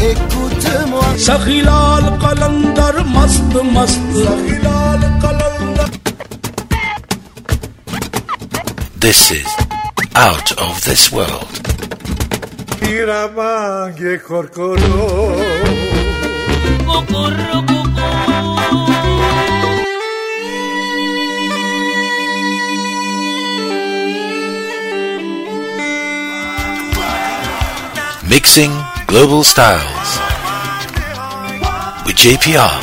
écoute-moi. Sakhilal Qalandar mast mast. Sakhilal Qalandar. This is Out of This World. Iramange korkoro. Kokoro koko. Mixing Global Styles with JPR.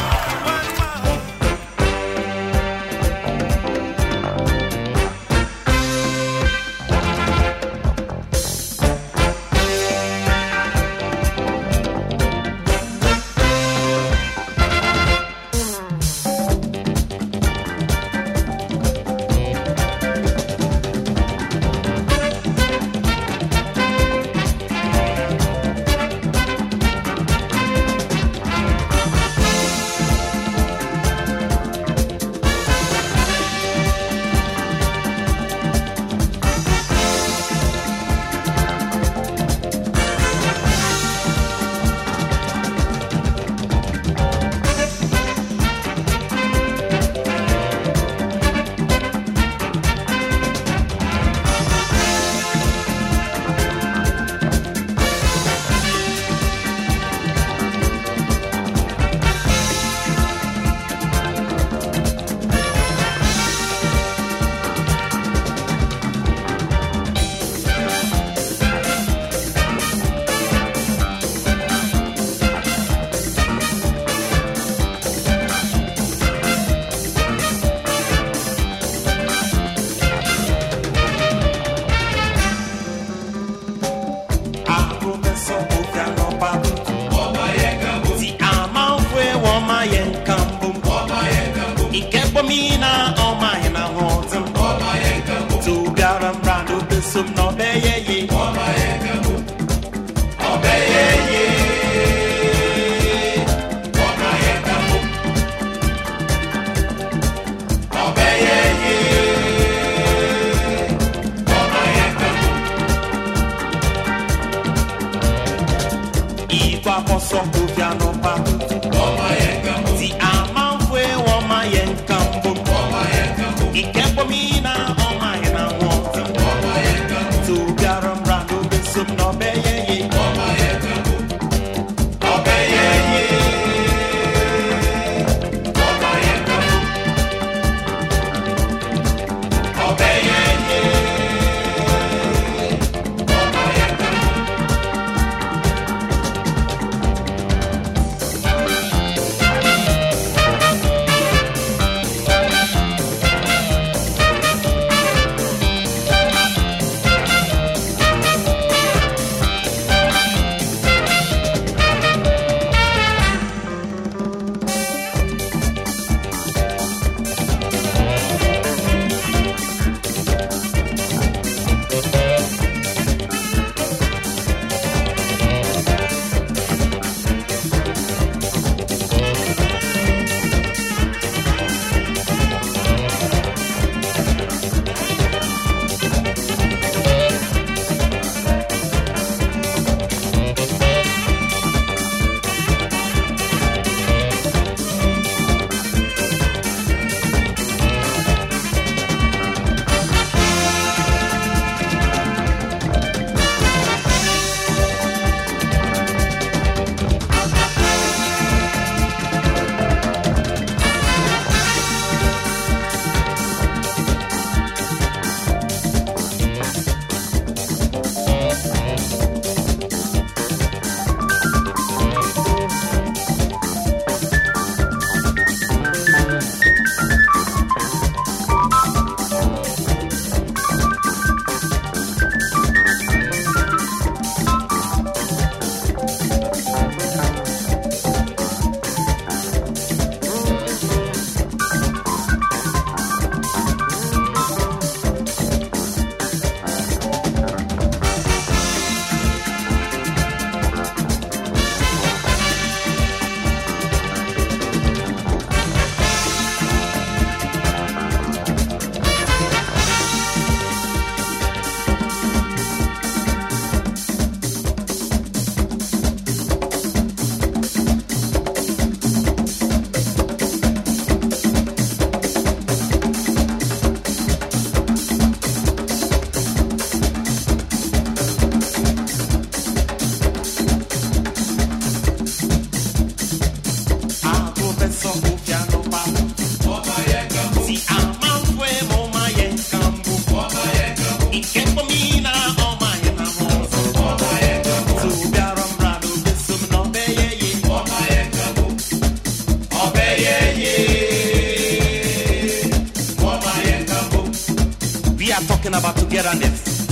are talking about togetherness.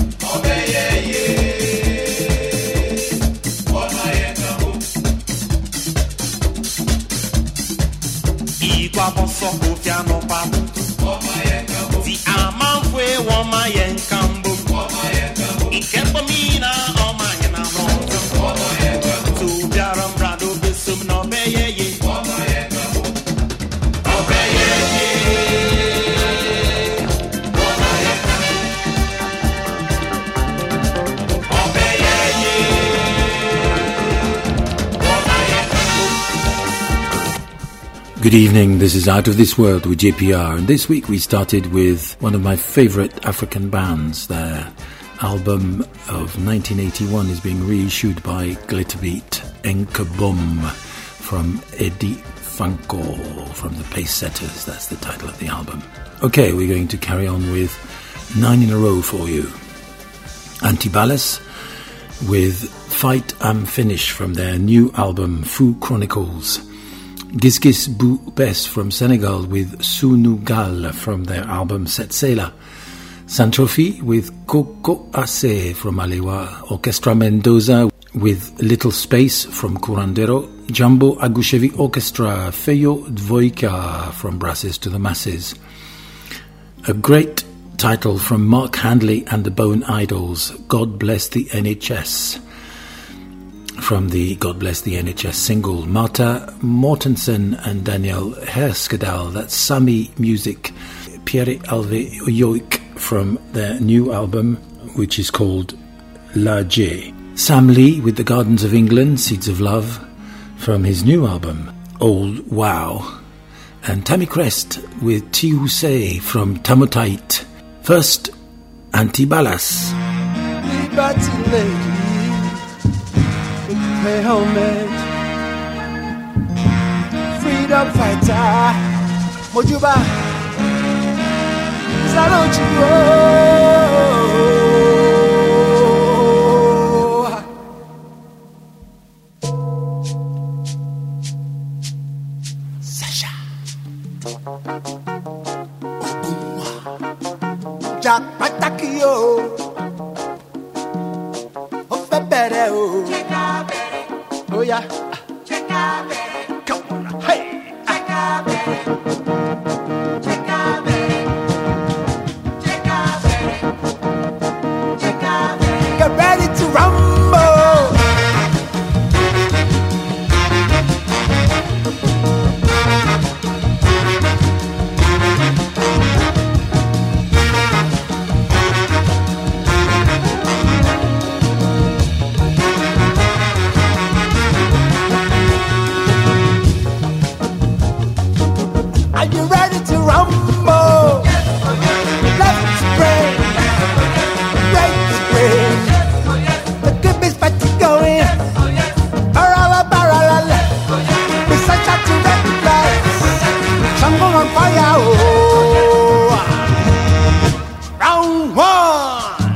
Igwa boso ofiano pabutu. Ti amanfwe woma yenkambo. Ikembo mina oma yena monzo. Tu biaram brado bisum no beyeye. Good evening, this is Out of This World with JPR, and this week we started with one of my favourite African bands. Their album of 1981 is being reissued by Glitterbeat, Enkabum, from Eddie Funko, from the Pace Setters. That's the title of the album. Okay, we're going to carry on with 9 in a row for you. Antibalas with Fight I'm Finish from their new album Fou Chronicles. Gizgis Bou Bes from Senegal with Sunu Gal from their album Setsela. Santrofi with Coco Ace from Alewa. Orchestra Mendoza with Little Space from Curandero. Jumbo Agushevi Orchestra, Feyo Dvoika from Brasses to the Masses. A great title from Mark Handley and the Bone Idols, God Bless the NHS. From the God Bless the NHS single, Marta Mortensen and Daniel Herskedal, that's Sami Music, Pierre Alve Yoik from their new album, which is called La J. Sam Lee with The Gardens of England, Seeds of Love, from his new album, Old Wow. And Tammy Crest with Tiusei from Tamutait. First, Antibalas. Liberty lady, pay homage. Freedom fighter, Mojuba, salute you. Sasha, Jack Patakio, Ofebere. Oh yeah. Come on. Hey. Get ready to rumble. Are you ready to rumble? Let's pray. Let's pray. The good is better going. Parallel. We're such a direct lights. Jungle on fire. Oh. Round one.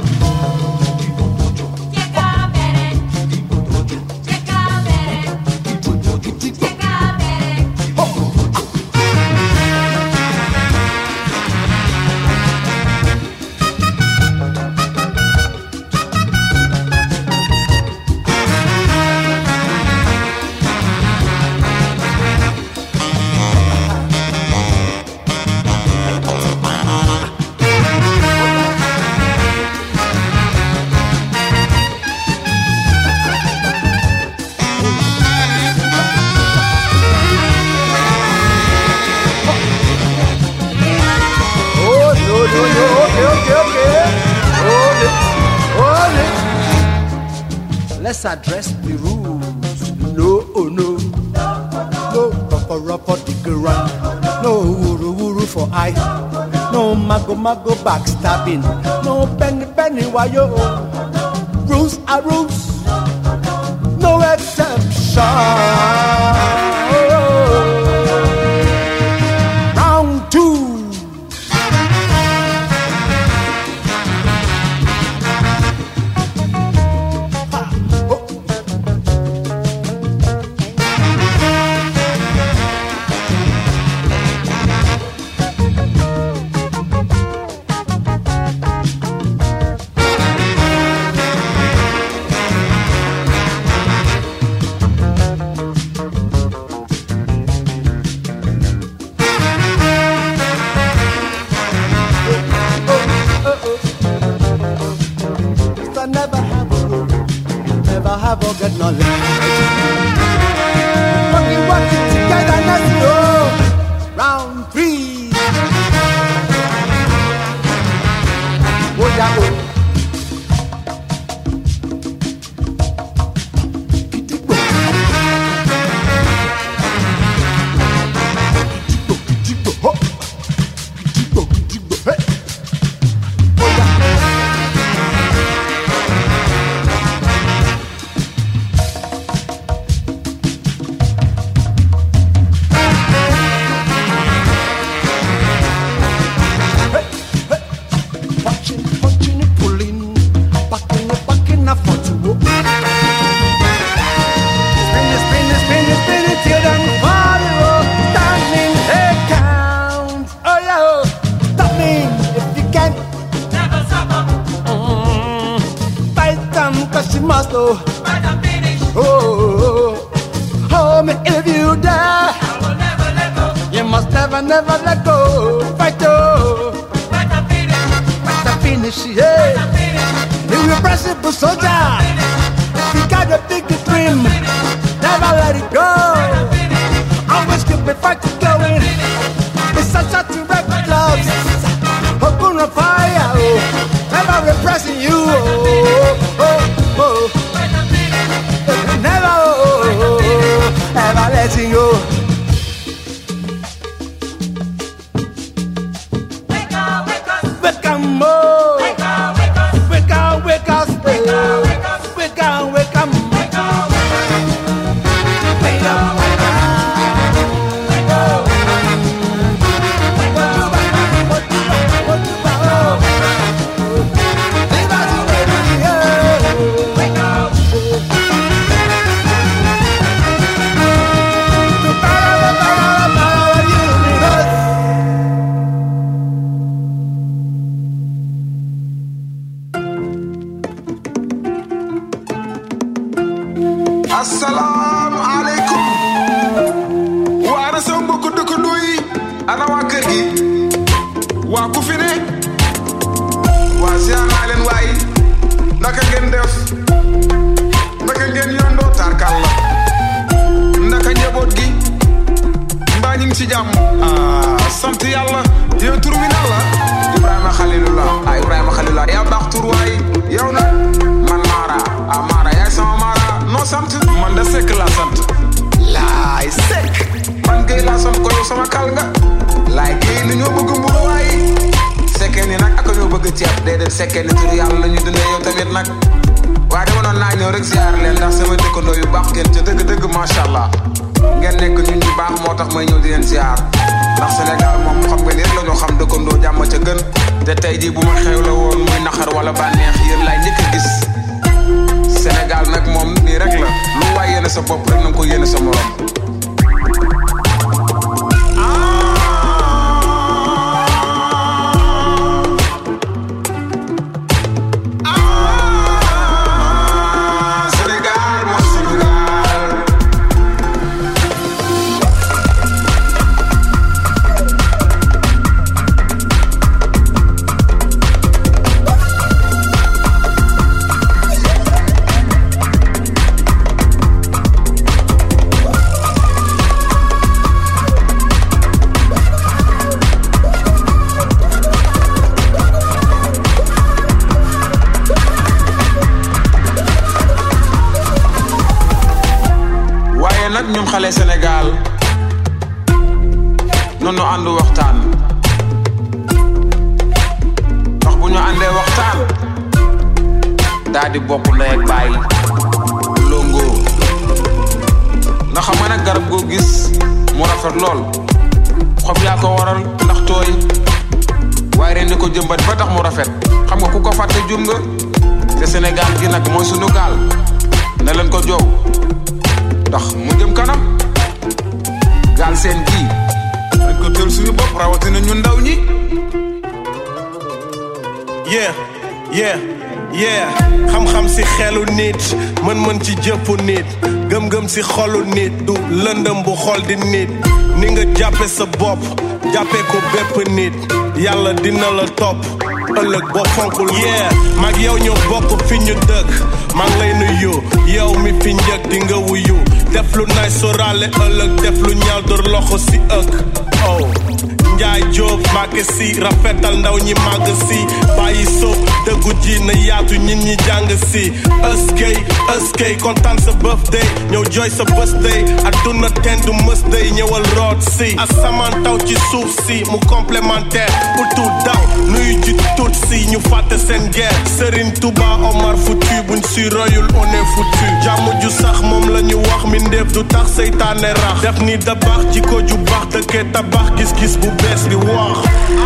Let's address the rules. No, oh no. No rupper digger. No wuru for eye. No mago backstabbing. No penny wayo. Rules are rules. No exception. Round two. forget knowledge. Working together, let's go. Round 3. Oh yeah, oh. Never let go. Fight to finish, yeah. Irrepressible soldier. You got a big dream. Never let it go. Always keep the fight going. It's such a direct gloves. Open a fire. Oh. Never repressing you. Never, ever letting go. Assalamu alaikum. Waana sama mbokk dëkkandoo yi ana waa kër gi waa ku fi ne waa ziar naa leen waay naka ngeen def naka ngeen yondoo tarkal la naka njaboot gi mbaa ñu ngi ci jàmm sant yàlla yow tur bi nan la Ibrahima Khalilullah Ibrahima Khalilullah yaa baax tur waay yow nag man Mara Mara yaay sama Mara noo sant man da Seck laa sant laay Seck man Gueye laa sant ko yow sama kal nga laay Gueye li ñoo bëgg mburu waay Seckee ni nag ak ñoo bëgg ceeb déedéet Seckee ni tur yàlla la ñu dundee yow tamit nag waaye dama noon naa ñëw rek ziar leen ndax sama dëkkandoo yu baax ngeen ca dëgg-dëgg macha allah ngeen nekk ñun ñu baax moo tax may ñëw di leen ziar ndax Sénégal moom xam nga ni rek la ñu xam dëkkandoo jàmm ca gën te tey jii bu ma xew la woon muy naqar wala bànneex yéen laay njëkk a gis Sénégal nag moom nii rek la lu waay yéene sa bopp rek na nga ko yéene sa morom nag ñun xale Sénégal noonu àndu waxtaan ndax bu ñu àndee waxtaan daa di bokk ndey ak baay longo nga xam ne nag garab goo gis mu rafet lool xob yaa ko waral ndax tooy waaye ren di ko jëmbat ba tax mu rafet xam nga ku ko fàtte jum nga te Sénégal gi nag mooy sunu gaal ne leen ko joow ndax mu jëm kanam gaal seen gi dañ ko teel suñu bopp rawatina ñu ndaw ñi xam-xam si xelu nit mën ci jëpp nit gëm-gëm si xolu nit du lëndëm bu xol di nit ni nga jàppe sa bopp jàppe ko bépp nit yàlla dina la topp ëllëg boo fonkul yeah mag yow ñoo bokk fi ñu dëkk maa ngi lay nuyu yow mi fi njëkk di nga wuyu def lu nay sorale ëllëg def lu ñaaw door loxo si ëkk oh Njaay Jóob Mbàkke si rafetal ndaw ñi màgg si bàyyi soob dëggu ji na yaatu ñin ñi jàng si ëskay kontaan sa birthday ñëw jooy sa birthday àdduna teen du mës day ñëwal root si asamaan taw ci suuf si mu complémentaire pour tout daw nuyu ji tout si ñu fàtte seen guerre Serigne Touba Omar Foutu buñ si royul on est foutu jàmm ju sax moom la ñu wax mi ndéef du tax seytaane rax def ni da baax jikko ju baax dëkkee tabax gis-gis bu bees bi wax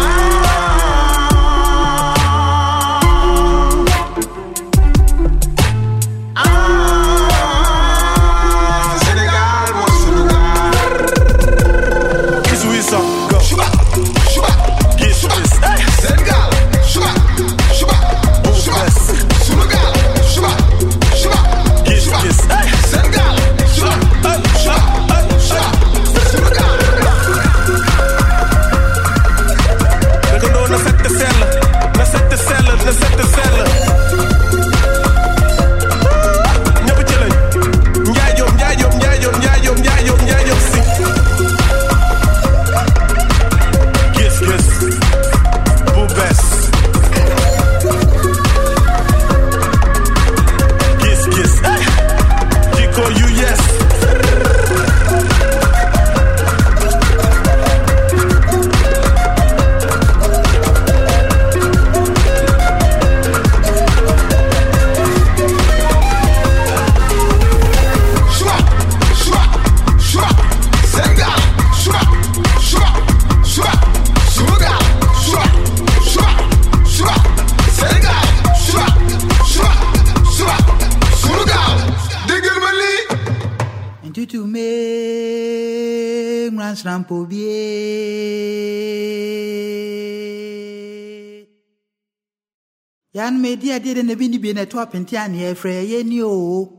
Yan media did in a bini bin a top in Tiani, Frey, and you.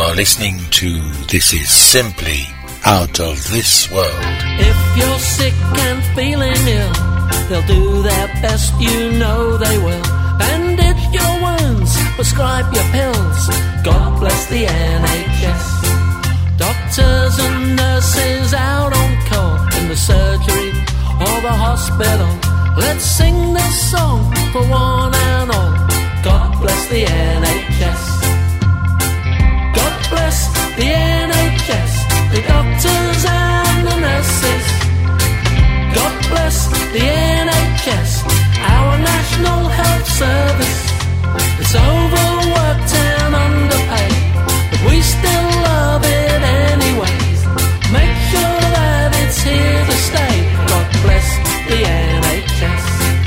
are listening to This Is Simply Out of This World. If you're sick and feeling ill, they'll do their best, you know they will. Bandage your wounds, prescribe your pills. God bless the NHS. Doctors and nurses out on call in the surgery or the hospital. Let's sing this song for one and all. God bless the NHS. God bless the NHS, the doctors and the nurses. God bless the NHS, our National Health Service. It's overworked and underpaid, but we still love it anyways. Make sure that it's here to stay. God bless the NHS.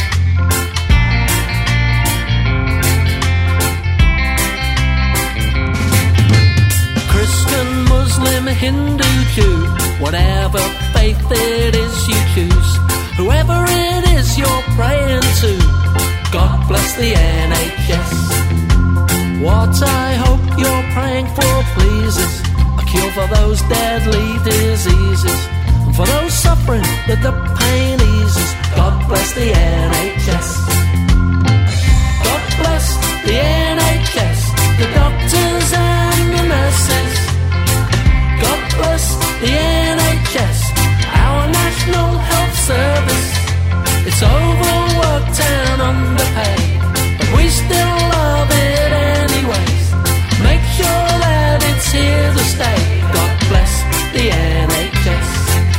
Christian, Muslim, Hindu, Jew, whatever faith it is you choose, whoever it is you're praying to, God bless the NHS. What I hope you're praying for, please, is a cure for those deadly diseases, and for those suffering that the pain eases. God bless the NHS. God bless the NHS, the doctors and the nurses. God bless the NHS, our National Health Service. It's overworked and underpaid, but we still love it anyways. Make sure that it's here to stay. God bless the NHS.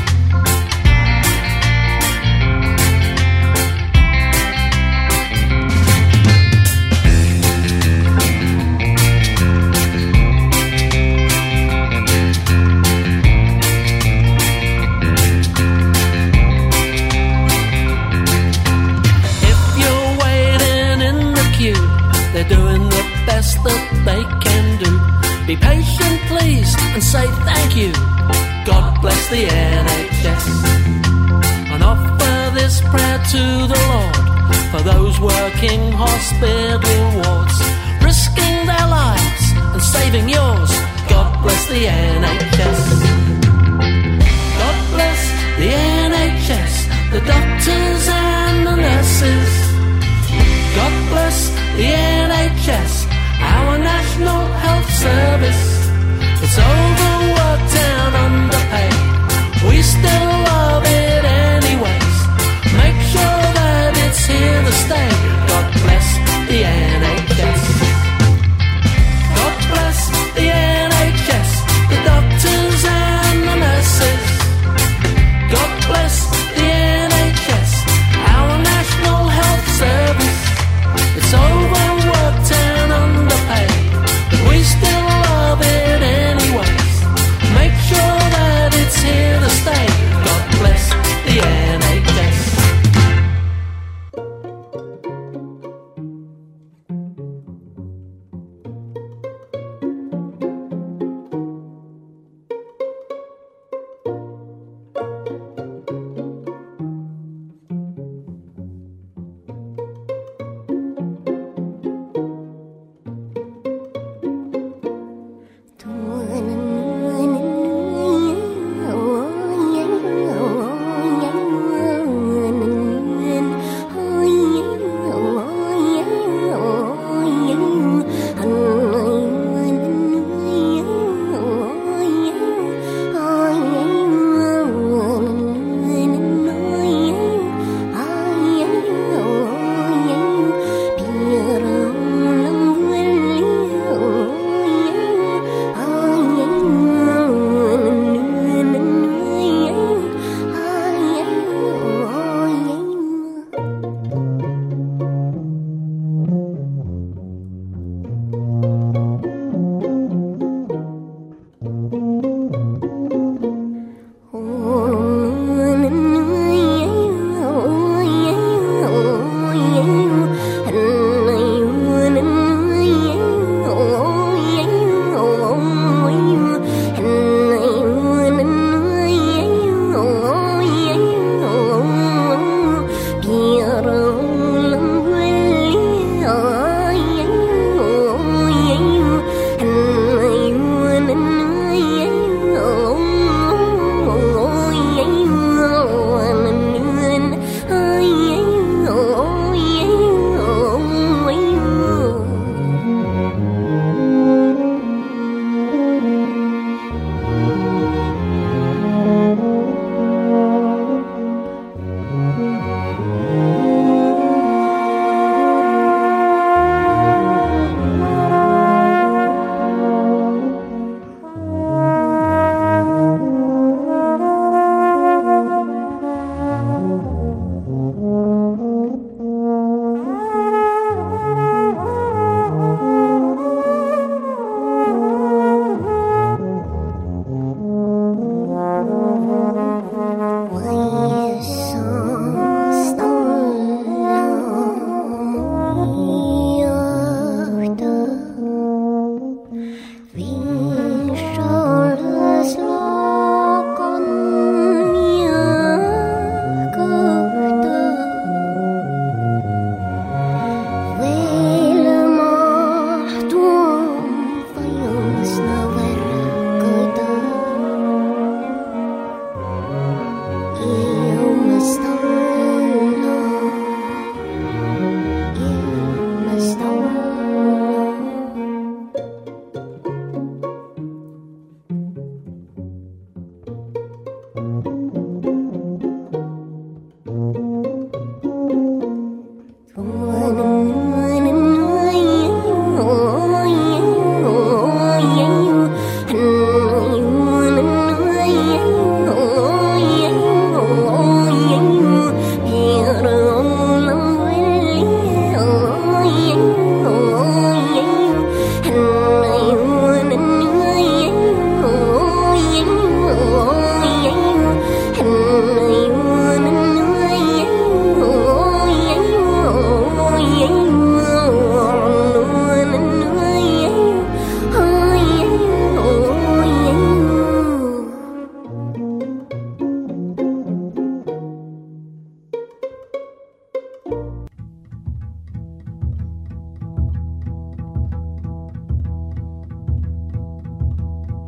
They're doing the best that they can do. Be patient, please, and say thank you. God bless the NHS. And offer this prayer to the Lord for those working hospital wards, risking their lives and saving yours. God bless the NHS. God bless the NHS, the doctors and the nurses. God bless the NHS, our National Health Service. It's overworked and underpaid, we still love it anyways. Make sure that it's here to stay. God bless the NHS. God bless the NHS, the doctors and the nurses. God bless the NHS, our National Health Service. It's overworked and underpaid, but we still love it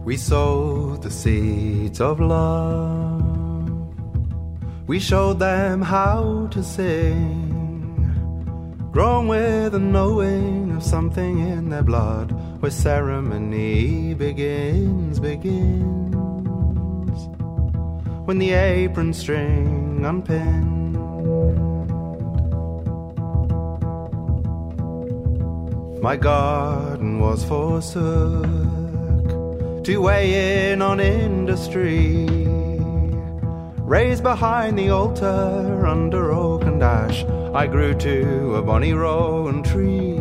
We sowed the seeds of love. We showed them how to sing, grown with a knowing of something in their blood, where ceremony begins. When the apron string unpinned, my garden was forsook to weigh in on industry, raised behind the altar under oak and ash. I grew to a bonny rowan tree,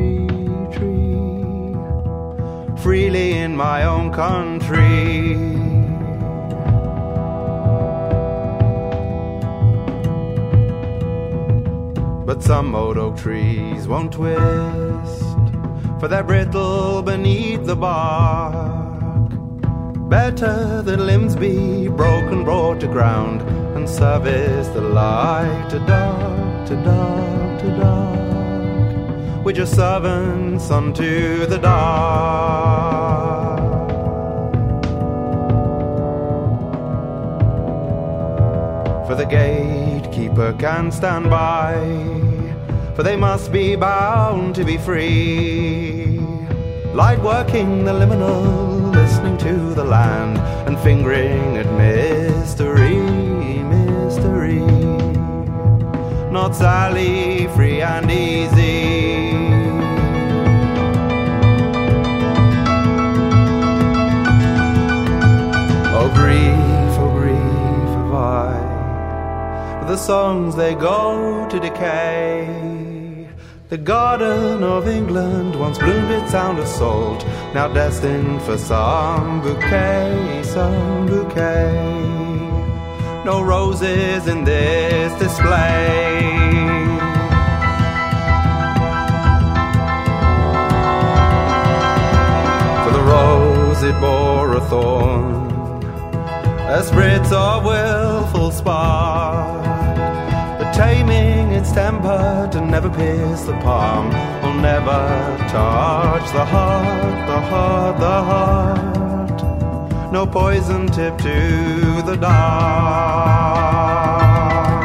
freely in my own country. But some old oak trees won't twist, for they're brittle beneath the bark. Better that limbs be broken, brought to ground, and service the light to dark, to dark, to dark. We're just servants unto the dark. For the gatekeeper can stand by, for they must be bound to be free. Light working the liminal, listening to the land, and fingering at mystery, mystery. Not Sally, free and easy. Oh grief have I, for the songs they go to decay. The garden of England once bloomed its sound of salt, now destined for some bouquet, some bouquet. No roses in this display. For the rose it bore a thorn, a spritz of willful spark, taming its temper to never pierce the palm, will never touch the heart, the heart, the heart. No poison tip to the dark.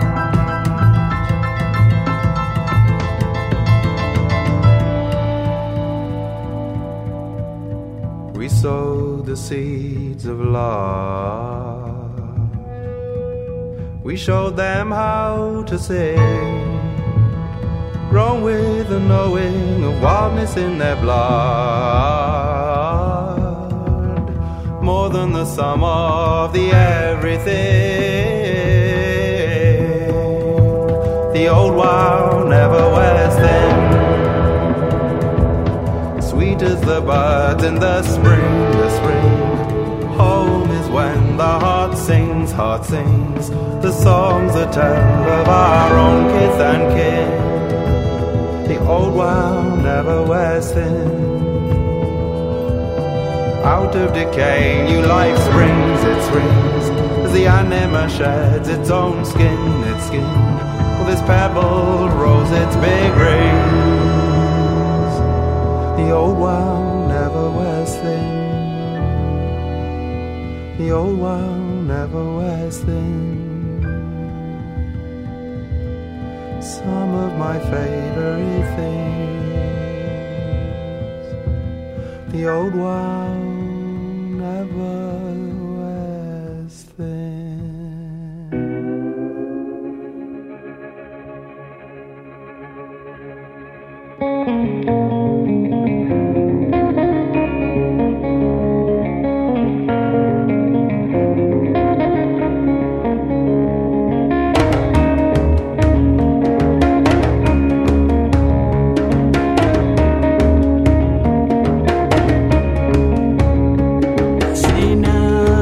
We sowed the seeds of love. We showed them how to sing, grown with the knowing of wildness in their blood, more than the sum of the everything. The old wow never wears thin, sweet as the buds in the spring, the spring. Home is when the heart sings, the songs that tell of our own kith and kin. The old wow never wears thin. Out of decay, new life springs, it springs, as the anima sheds its own skin, its skin. Well, this pebble rolls its big rings. The old wow never wears thin. The old wow never wears thin. Some of my favorite things. The old wow never wears thin. See now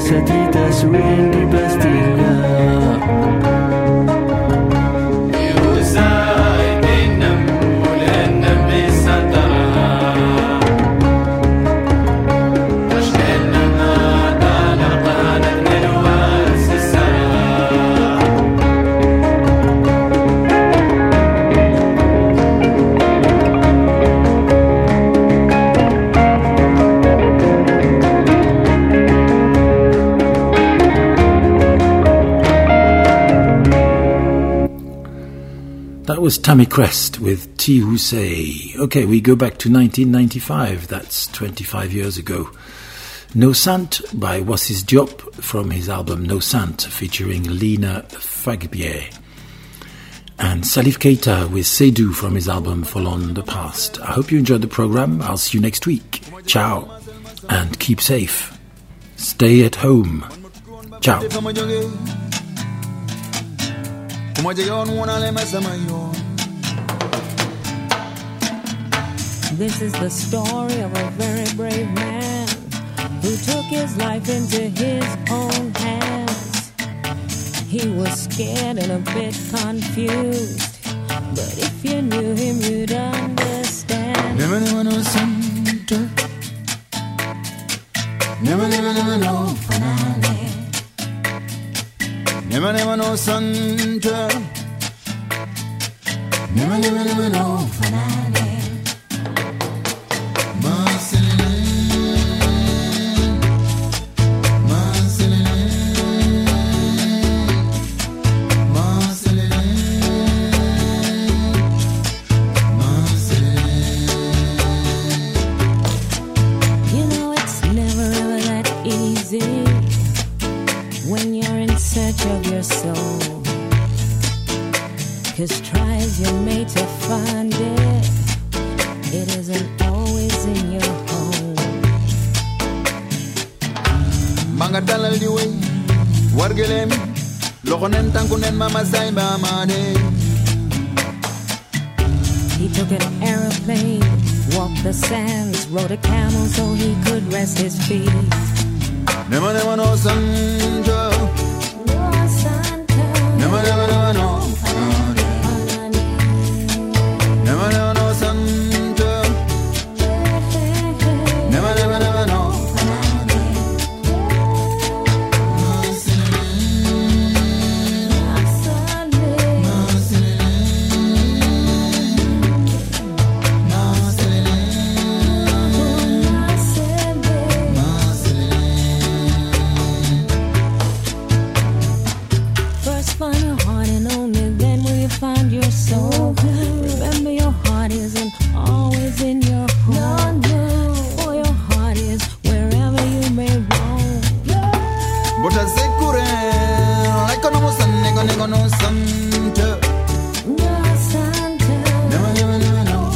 satellites ring di plastica. That was Tammy Crest with T. Husey. Okay, we go back to 1995. That's 25 years ago. No Sant by Wassis Diop from his album No Sant, featuring Lena Fagbier. And Salif Keita with Seydou from his album Follow the Past. I hope you enjoyed the program. I'll see you next week. Ciao. And keep safe. Stay at home. Ciao. This is the story of a very brave man who took his life into his own hands. He was scared and a bit confused, but if you knew him, you'd understand. Never know something. Never know finale. Never know something. Never know finale. Of your soul, 'cause try as you may to find it, it isn't always in your home. Manga dalal di way wargelem loxonen tankunen mama sayba mane. He took an aeroplane, walked the sands, rode a camel so he could rest his feet. Never know Sanjo. Never know. Never know Sanjo. Never know. Find your soul. Remember, your heart isn't always in your home. For your heart is wherever you may roam. But I say, Kure, like a no sun, no Santa. No Santa. Never know. Never know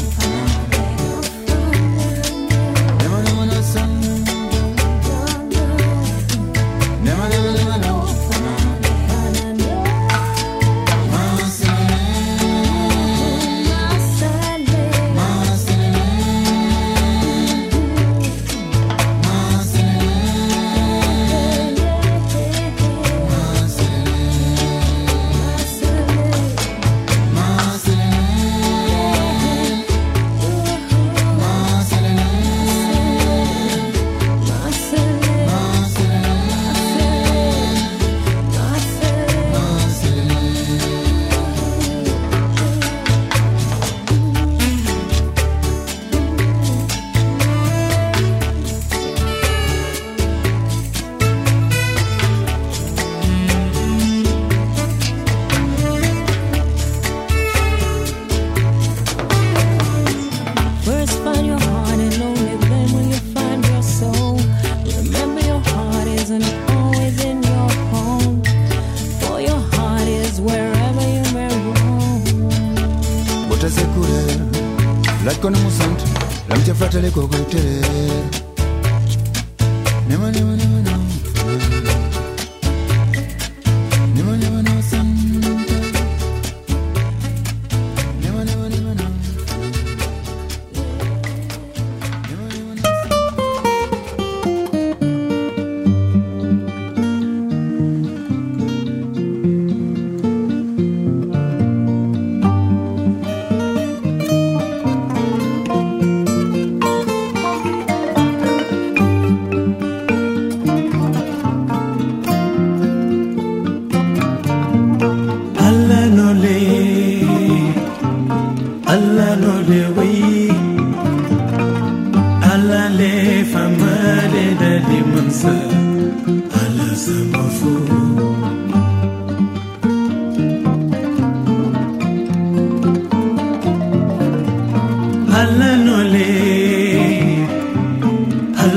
Santa. Never know.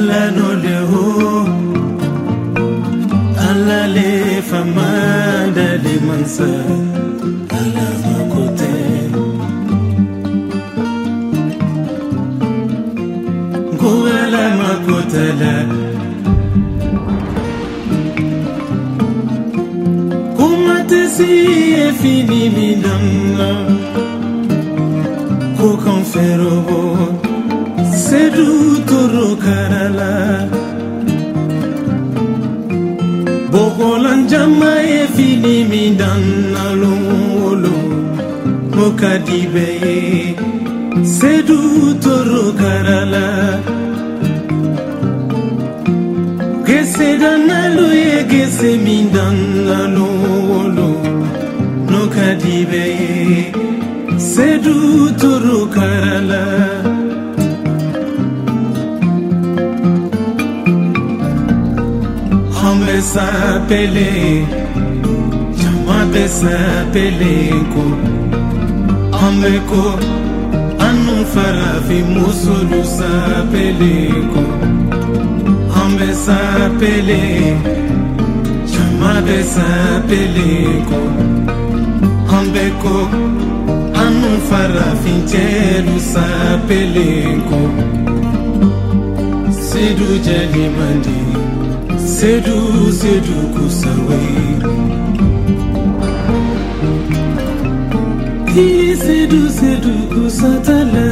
Allah no le ho Allah le famada le mansa Allah makote Goala makotala Kumate si e fini midanga Kokan ferobo Sedu toro karala Bogolan jama e fini midanga lolo Mokadibe Sedu toro karala Gese danalo ye gese mindanga lolo Mokadibe Sedu toro karala Hambe sa pele Jama besa pele ko Hambe ko Anu farafi musulu sa pele ko Hambe sa pele Jama besa pele ko Hambe ko Anu farafi jelu sa pele ko Sedu jeli mandi Sedu kusawe Sedu kusatala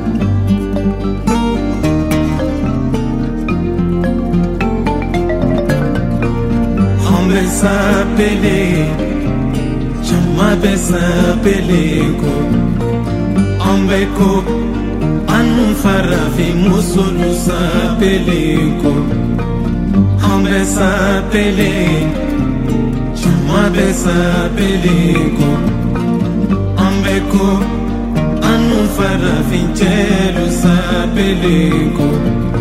Hambe sa pele Jama besa pele ko Hambe ko Anu farafi musulu sa pele ko Hambe sa pele Jama besa pele ko Hambe ko Anu farafi jelu sa pele ko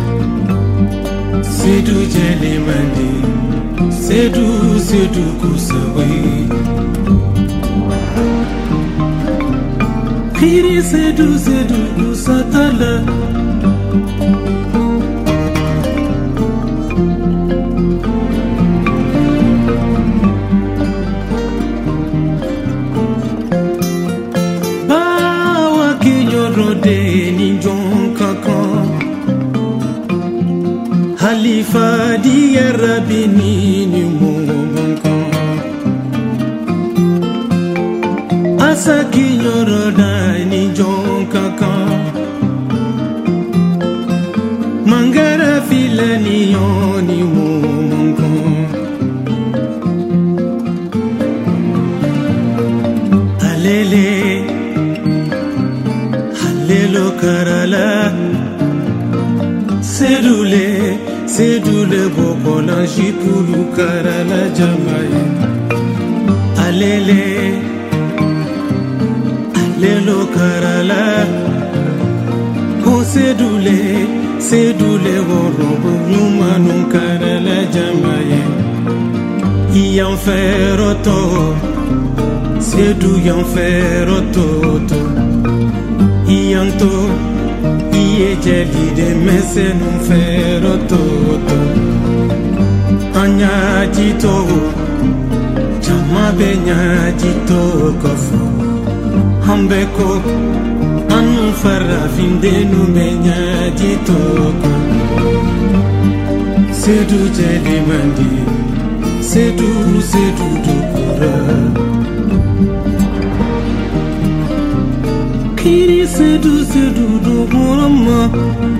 Sedu jeli mandi Sedu kusawe Kiri sedu kusatala Bawa kinyorode ni jonkakan Halifa di Arabini ni mumunkan Asa kinyoroda ni jonkakan Mangara fila ni yoni mumunkan Halelo karala Sedule bokola shipulu karala jamaye Alelo karala Ko sedule worobo nyumanu karala jamaye Iyan feroto Sedu yan feroto Iyanto Iye jeli de mesenu feroto Anya jito Jama benya jito kofu Hambeko Anu farafin denu benya jito ko Sedu jeli mandi Sedu dukura Kiri sedu dukura